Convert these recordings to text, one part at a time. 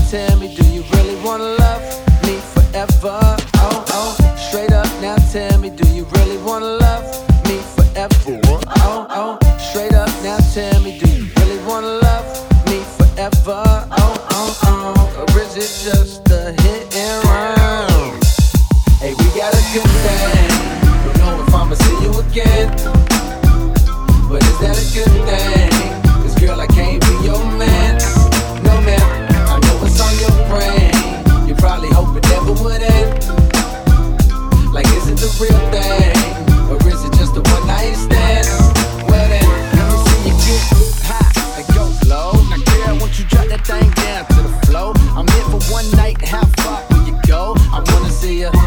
tell me, do you really wanna love me forever? Oh, oh, straight up now tell me, do you really wanna love me forever? Oh, oh, straight up now tell me, do you really wanna love me forever? Oh, oh, oh, or is it just a hit and run? Hey, we got a good thing, don't know if I'ma see you again, but is that a good thing? 'Cause girl, I can't be your man, no man. I know what's on your brain, you probably hope it never would end. Like, is it the real thing, or is it just a one night stand? Well then, let me see you get high and go low. Now girl, won't you drop that thing down to the floor? I'm here for one night, how far will you go? I wanna see you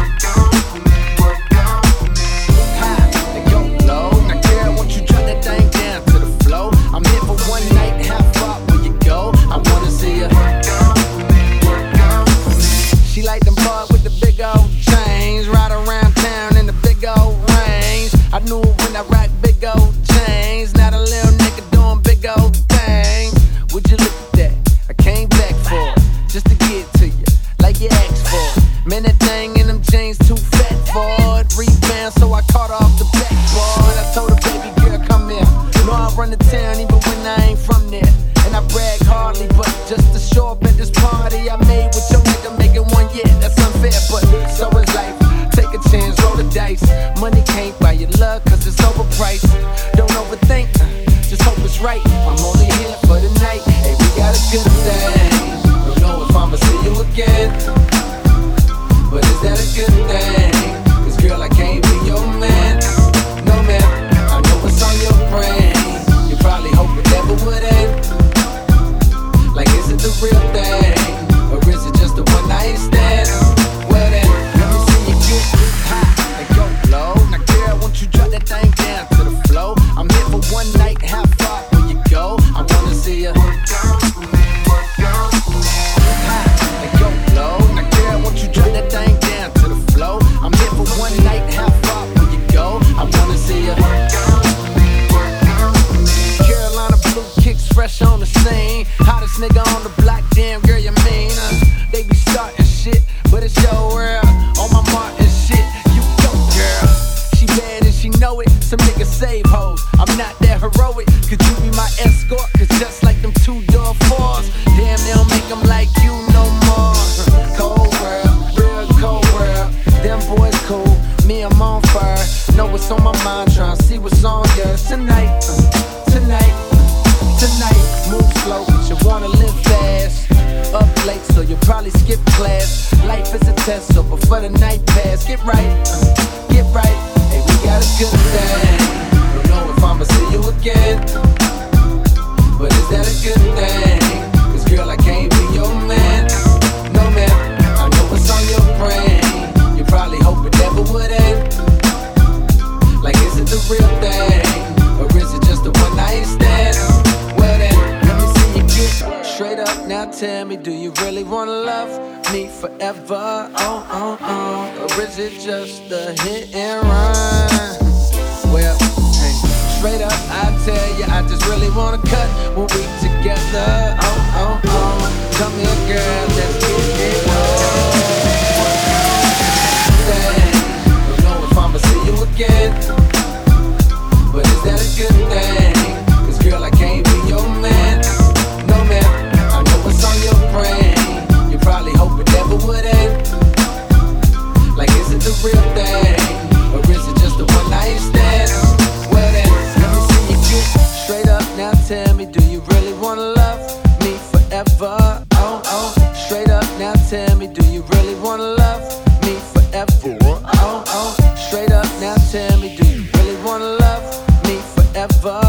when I rock big old chains. Not a little nigga doing big old things. Would you look at that? I came back for it, just to get to you, like you asked for it. Man, that thing in them jeans too fat for it. Rebound, so I caught off the backboard. I told her, baby girl, come here. Know I run the town even when I ain't from there. And I brag hardly, but just to show up at this party I made with your nigga, making one, yeah, that's unfair, but so is life. Take a chance, roll the dice. Money can't buy your love, 'cause it's overpriced. Don't overthink, just hope it's right. I'm only here for the night. Hey, we got a good thing. Don't know if I'ma see you again, but is that a good thing? 'Cause girl, I can't be your man, no man. I know what's on your brain, you probably hope it never would end. Like, is it the real thing, or is it just a one night stand? Well then, let me see you get high and go low. Now girl, won't you drop that thing down to the floor? I'm here for one night, how far will you go? I wanna see you high and go low. Now girl, won't you drop that thing down to the floor? I'm here for one night, how far will you go? I wanna see you. Carolina blue kicks fresh on the scene, hottest nigga on the block, damn girl, you mean? They be starting shit, but it's your world. On my mark and shit, you go, girl. She bad and she know it, some niggas save hoes. I'm not that heroic, could you be my escort? 'Cause just like them two-door fours, damn, they don't make them like you no more. Cold world, real cold world. Them boys cool, me, I'm on fire. Know what's on my mind, tryna see what's on yours tonight. Tonight, tonight, move slow, but you wanna live fast. Up late, so you'll probably skip class. Life is a test, so before the night pass, get right, get right. Hey, we got a good thing. Don't know if I'ma see you again, but is that a good thing? 'Cause girl, I can't be your man, no man. I know what's on your brain, you probably hope it never would end. Like, is it the real thing, or is it just a one night stand? Well then, let me see you get straight up now tell me, do you really wanna love me forever? Oh, oh, oh, or is it just a hit and run? Well, hey, straight up I tell you, I just really wanna cut when we together. Oh, oh, oh, come here girl, let's get it on. Don't know if I'ma see you again, but is that a good thing? 'Cause girl, I can't be your man, no man. I know what's on your brain, you probably hope it never would end. Like, is it the real thing, or is it just a one night stand? Well then, let me see you get straight up now tell me, do you really wanna love me forever? Oh, oh, straight up now tell me, do you really wanna love me forever? Oh, oh, straight up now tell me, do you really wanna love me forever?